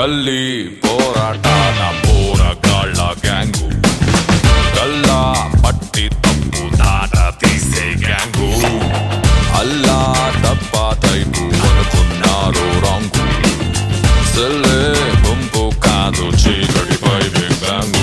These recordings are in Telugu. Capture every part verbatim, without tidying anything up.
గల్లీ పోరాటాల పోరగాళ్ళ గ్యాంగు, గల్లా పట్టి తప్పు దాట తీసే గ్యాంగు, అల్లా డబ్బా టైపు అనుకున్నారు రాంగు, సెల్లే గుంపు కాదు చీకటిపై బిగ్ బ్యాంగు.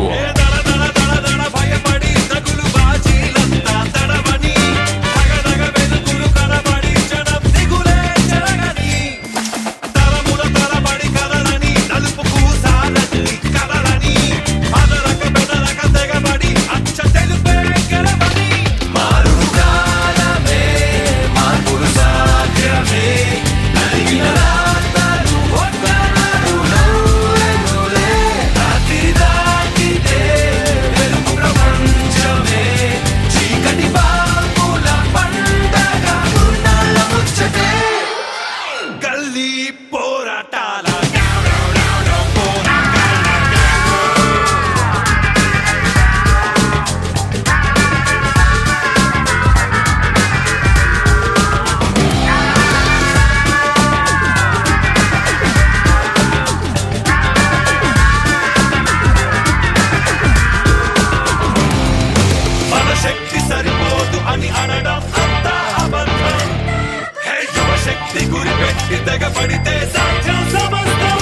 తెగబడితే సాధ్యం సమస్తం.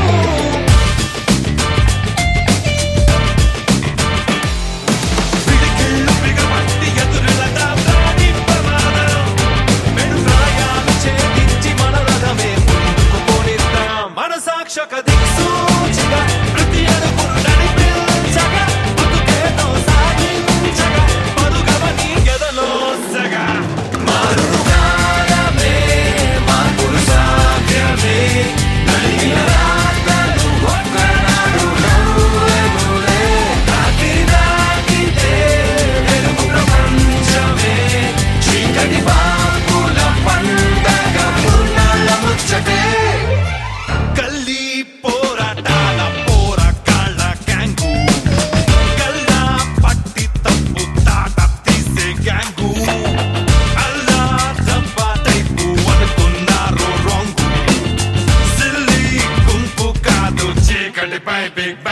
పిడికిళ్ళు బిగబట్టి ఎదురెళ్ళగా ప్రాణి ప్రమాదం. మెరుగాయాలు ఛేదించి మన రథమే ముందుకు పోనిద్దాం. మన సాక్షక దిక్సూచిగా ప్రతి అడుగును నడిపించగా, బతుకేదో సాగించగా, పరుగవని ఎదలో సగా. Big bang.